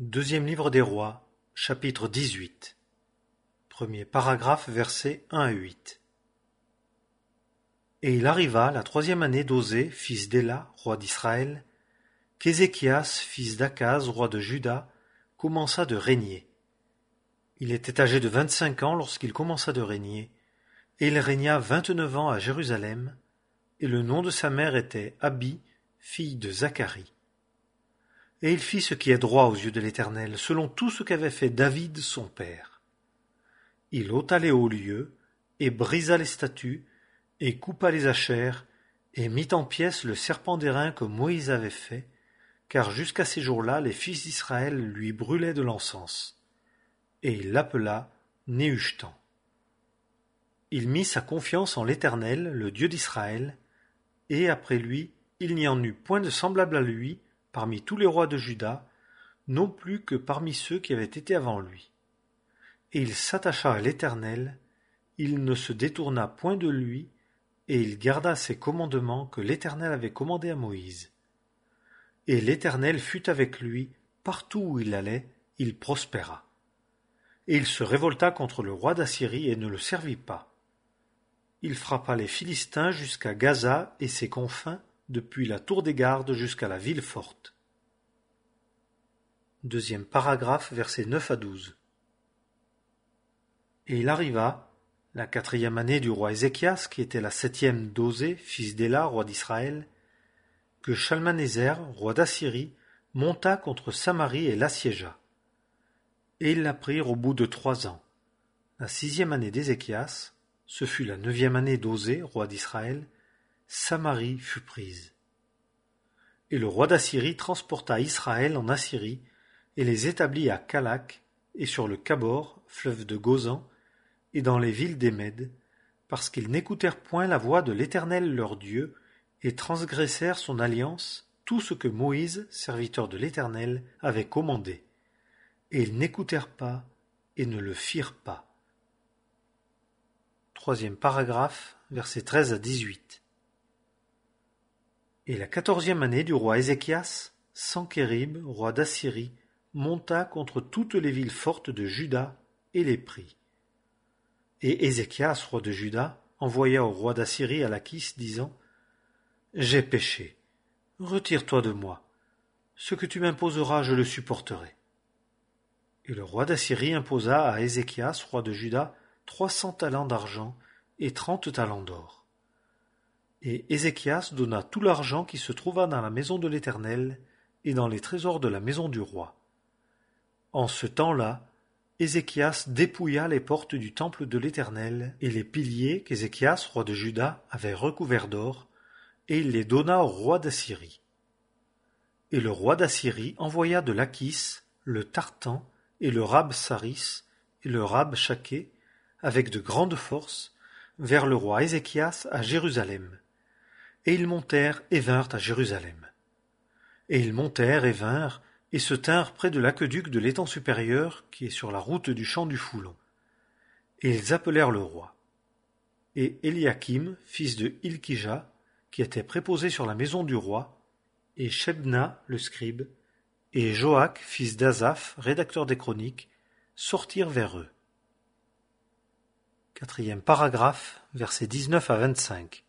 Deuxième livre des Rois, chapitre 18. Premier paragraphe, versets 1 à 8. Et il arriva la troisième année d'Osée, fils d'Éla, roi d'Israël, qu'Ézéchias, fils d'Akaz, roi de Juda, commença de régner. Il était âgé de 25 ans lorsqu'il commença de régner, et il régna 29 ans à Jérusalem, et le nom de sa mère était Abi, fille de Zacharie. Et il fit ce qui est droit aux yeux de l'Éternel, selon tout ce qu'avait fait David son père. Il ôta les hauts lieux, et brisa les statues, et coupa les ashères, et mit en pièces le serpent d'airain que Moïse avait fait, car jusqu'à ces jours-là les fils d'Israël lui brûlaient de l'encens. Et il l'appela Néhushtan. Il mit sa confiance en l'Éternel, le Dieu d'Israël, et après lui il n'y en eut point de semblable à lui, parmi tous les rois de Juda, non plus que parmi ceux qui avaient été avant lui. Et il s'attacha à l'Éternel, il ne se détourna point de lui, et il garda ses commandements que l'Éternel avait commandés à Moïse. Et l'Éternel fut avec lui, partout où il allait, il prospéra. Et il se révolta contre le roi d'Assyrie et ne le servit pas. Il frappa les Philistins jusqu'à Gaza et ses confins, depuis la tour des gardes jusqu'à la ville forte. Deuxième paragraphe, versets 9 à 12. Et il arriva, la quatrième année du roi Ézéchias, qui était la septième d'Osée, fils d'Éla, roi d'Israël, que Shalmanéser, roi d'Assyrie, monta contre Samarie et l'assiégea. Et ils la prirent au bout de 3 ans. La sixième année d'Ézéchias, ce fut la 9e année d'Osée, roi d'Israël, Samarie fut prise. Et le roi d'Assyrie transporta Israël en Assyrie, et les établit à Calak, et sur le Kabor, fleuve de Gozan, et dans les villes des Mèdes, parce qu'ils n'écoutèrent point la voix de l'Éternel leur Dieu, et transgressèrent son alliance, tout ce que Moïse, serviteur de l'Éternel, avait commandé. Et ils n'écoutèrent pas, et ne le firent pas. Troisième paragraphe, versets 13 à 18. Et la 14e année du roi Ézéchias, Sankérib, roi d'Assyrie, monta contre toutes les villes fortes de Juda et les prit. Et Ézéchias, roi de Juda, envoya au roi d'Assyrie à Lachis, disant : J'ai péché, retire-toi de moi. Ce que tu m'imposeras, je le supporterai. Et le roi d'Assyrie imposa à Ézéchias, roi de Juda, 300 talents d'argent et 30 talents d'or. Et Ézéchias donna tout l'argent qui se trouva dans la maison de l'Éternel et dans les trésors de la maison du roi. En ce temps-là, Ézéchias dépouilla les portes du temple de l'Éternel et les piliers qu'Ézéchias, roi de Juda, avait recouverts d'or, et il les donna au roi d'Assyrie. Et le roi d'Assyrie envoya de Lachis le Tartan et le Rab-Saris et le Rab-Shaké, avec de grandes forces, vers le roi Ézéchias à Jérusalem. Et ils montèrent et vinrent à Jérusalem. Et ils montèrent et vinrent, et se tinrent près de l'aqueduc de l'étang supérieur, qui est sur la route du champ du Foulon. Et ils appelèrent le roi. Et Éliakim, fils de Hilkija, qui était préposé sur la maison du roi, et Shebna, le scribe, et Joach, fils d'Azaph, rédacteur des chroniques, sortirent vers eux. Quatrième paragraphe, versets 19 à 25.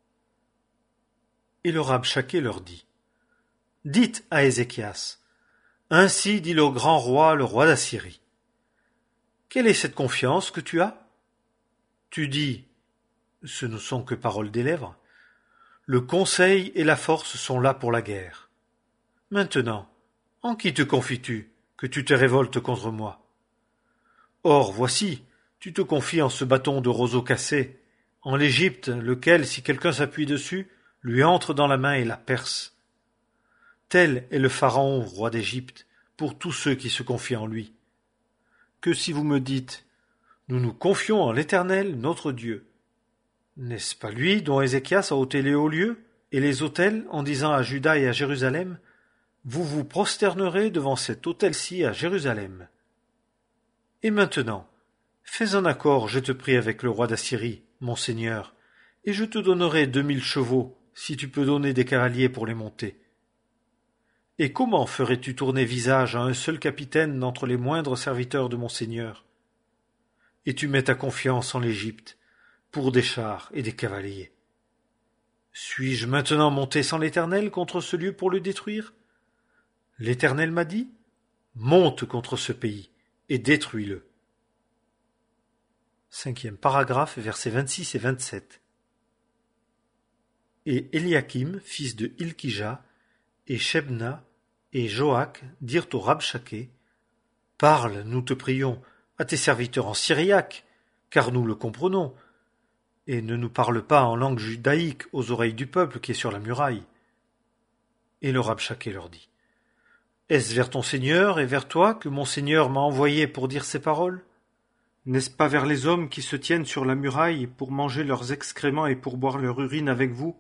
Et le Rabshaké leur dit : Dites à Ézéchias : Ainsi dit le grand roi, le roi d'Assyrie. Quelle est cette confiance que tu as ? Tu dis, ce ne sont que paroles des lèvres, le conseil et la force sont là pour la guerre. Maintenant, en qui te confies-tu, que tu te révoltes contre moi ? Or, voici, tu te confies en ce bâton de roseau cassé, en l'Égypte, lequel, si quelqu'un s'appuie dessus, lui entre dans la main et la perce. Tel est le Pharaon, roi d'Égypte, pour tous ceux qui se confient en lui. Que si vous me dites : Nous nous confions en l'Éternel, notre Dieu. N'est-ce pas lui dont Ézéchias a ôté les hauts lieux et les autels, en disant à Juda et à Jérusalem : Vous vous prosternerez devant cet autel-ci à Jérusalem. Et maintenant, fais un accord, je te prie, avec le roi d'Assyrie, mon seigneur, et je te donnerai 2000 chevaux, si tu peux donner des cavaliers pour les monter. Et comment ferais-tu tourner visage à un seul capitaine d'entre les moindres serviteurs de mon Seigneur? Et tu mets ta confiance en l'Égypte, pour des chars et des cavaliers. Suis-je maintenant monté sans l'Éternel contre ce lieu pour le détruire? L'Éternel m'a dit, monte contre ce pays et détruis-le. 5e paragraphe, versets 26 et 27. Et Eliakim, fils de Hilkija, et Shebna, et Joach dirent au Rabshakeh, parle, nous te prions, à tes serviteurs en syriaque, car nous le comprenons, et ne nous parle pas en langue judaïque aux oreilles du peuple qui est sur la muraille. Et le Rabshakeh leur dit, est-ce vers ton Seigneur et vers toi que mon Seigneur m'a envoyé pour dire ces paroles? N'est-ce pas vers les hommes qui se tiennent sur la muraille pour manger leurs excréments et pour boire leur urine avec vous?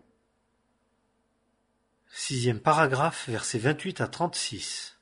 6e paragraphe, versets 28 à 36.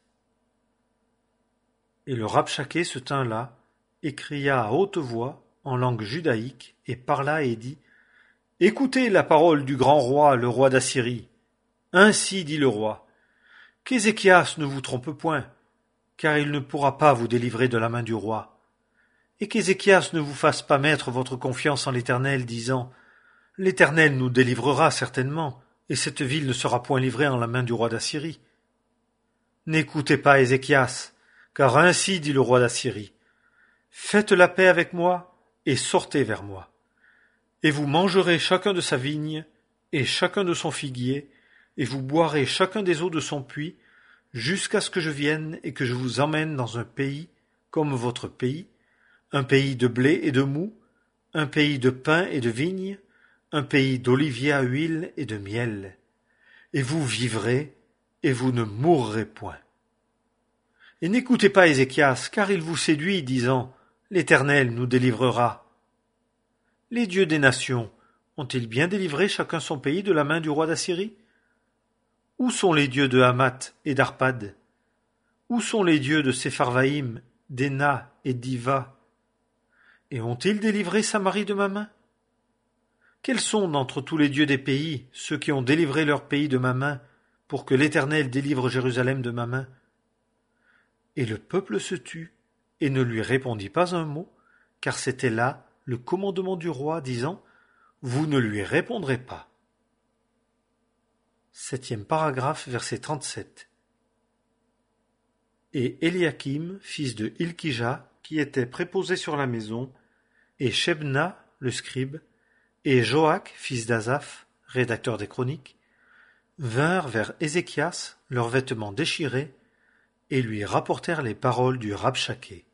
Et le Rabshakeh se tint là, et cria à haute voix, en langue judaïque, et parla et dit, écoutez la parole du grand roi, le roi d'Assyrie. Ainsi dit le roi, qu'Ézéchias ne vous trompe point, car il ne pourra pas vous délivrer de la main du roi. Et qu'Ézéchias ne vous fasse pas mettre votre confiance en l'Éternel, disant, l'Éternel nous délivrera certainement, et cette ville ne sera point livrée en la main du roi d'Assyrie. N'écoutez pas Ézéchias, car ainsi dit le roi d'Assyrie, faites la paix avec moi, et sortez vers moi. Et vous mangerez chacun de sa vigne, et chacun de son figuier, et vous boirez chacun des eaux de son puits, jusqu'à ce que je vienne et que je vous emmène dans un pays, comme votre pays, un pays de blé et de moût, un pays de pain et de vigne, un pays d'oliviers à huile et de miel. Et vous vivrez, et vous ne mourrez point. Et n'écoutez pas Ézéchias, car il vous séduit, disant, l'Éternel nous délivrera. Les dieux des nations ont-ils bien délivré chacun son pays de la main du roi d'Assyrie? Où sont les dieux de Hamath et d'Arpad? Où sont les dieux de Sepharvaïm, d'Ena et d'Iva? Et ont-ils délivré Samarie de ma main? Quels sont d'entre tous les dieux des pays ceux qui ont délivré leur pays de ma main, pour que l'Éternel délivre Jérusalem de ma main? Et le peuple se tut, et ne lui répondit pas un mot, car c'était là le commandement du roi, disant, vous ne lui répondrez pas. 7e paragraphe, verset 37. Et Eliakim, fils de Hilkija, qui était préposé sur la maison, et Shebna, le scribe, et Joach, fils d'Azaph, rédacteur des chroniques, vinrent vers Ézéchias, leurs vêtements déchirés, et lui rapportèrent les paroles du Rabshakeh.